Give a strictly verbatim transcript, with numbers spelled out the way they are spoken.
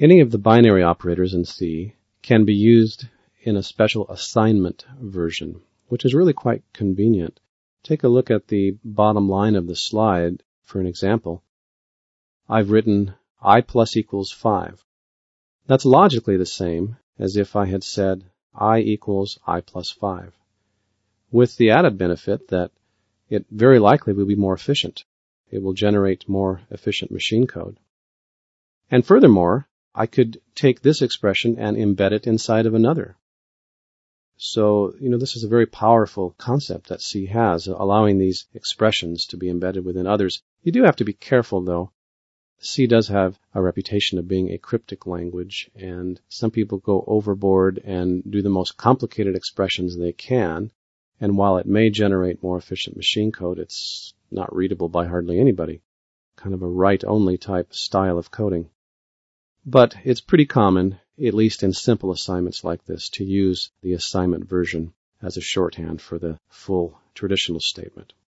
Any of the binary operators in C can be used in a special assignment version, which is really quite convenient. Take a look at the bottom line of the slide for an example. I've written I plus equals five. That's logically the same as if I had said I equals I plus five, with the added benefit that it very likely will be more efficient. It will generate more efficient machine code. And furthermore, I could take this expression and embed it inside of another. So, you know, this is a very powerful concept that C has, allowing these expressions to be embedded within others. You do have to be careful, though. C does have a reputation of being a cryptic language, and some people go overboard and do the most complicated expressions they can. And while it may generate more efficient machine code, it's not readable by hardly anybody. Kind of a write-only type style of coding. But it's pretty common, at least in simple assignments like this, to use the assignment version as a shorthand for the full traditional statement.